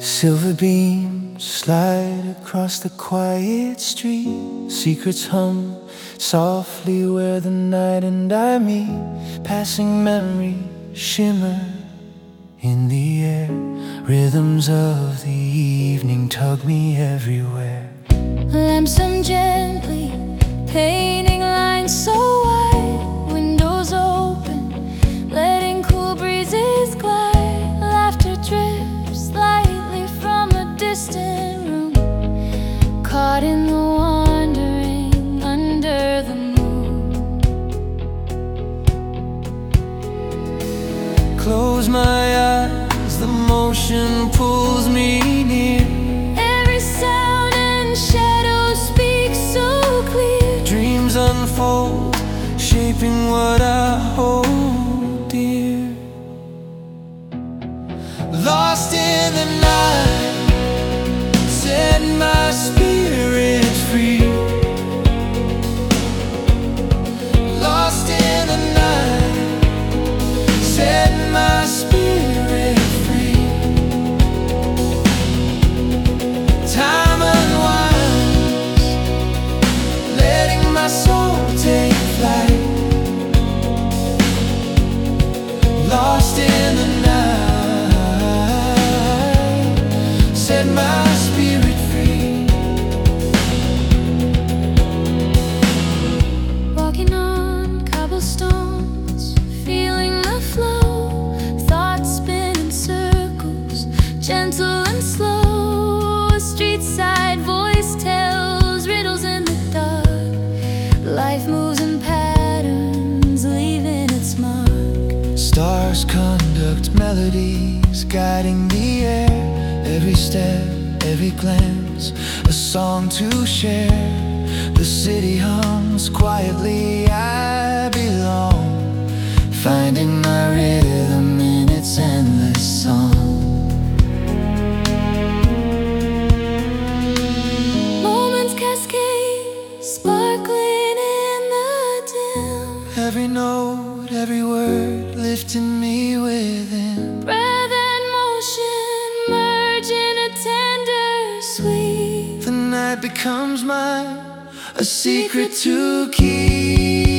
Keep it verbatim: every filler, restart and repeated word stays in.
Silver beams slide across the quiet street. Secrets hum softly where the night and I meet. Passing memories shimmer in the air. Rhythms of the evening tug me everywhere. Lamps hum gently, painting lines so wide. Windows open, letting cool breezes glide. Laughter drifts lightly from a distant room, caught in the wandering under the moon. Close my eyes, the motion pulls me near. Every sound and shadow speaks so clear. Dreams unfold, shaping what I hold dear. Lost in the night, set my spirit free. Lost in the night, set my spirit free. Time unwinds, letting my soul take flight. Lost in the night, set my spirit free. Walking on cobblestones, feeling the flow. Thoughts spin in circles, gentle and slow. A street side voice tells riddles in the dark. Life moves in patterns, leaving its mark. Stars conduct melodies, guiding the air. Every step, every glance, a song to share. The city hums quietly, I belong, finding my rhythm in its endless song. Moments cascade, sparkling in the dim. Every note, every word, lifting me within. Breath and motion merge in a tender sweet. The night becomes mine, a secret to keep.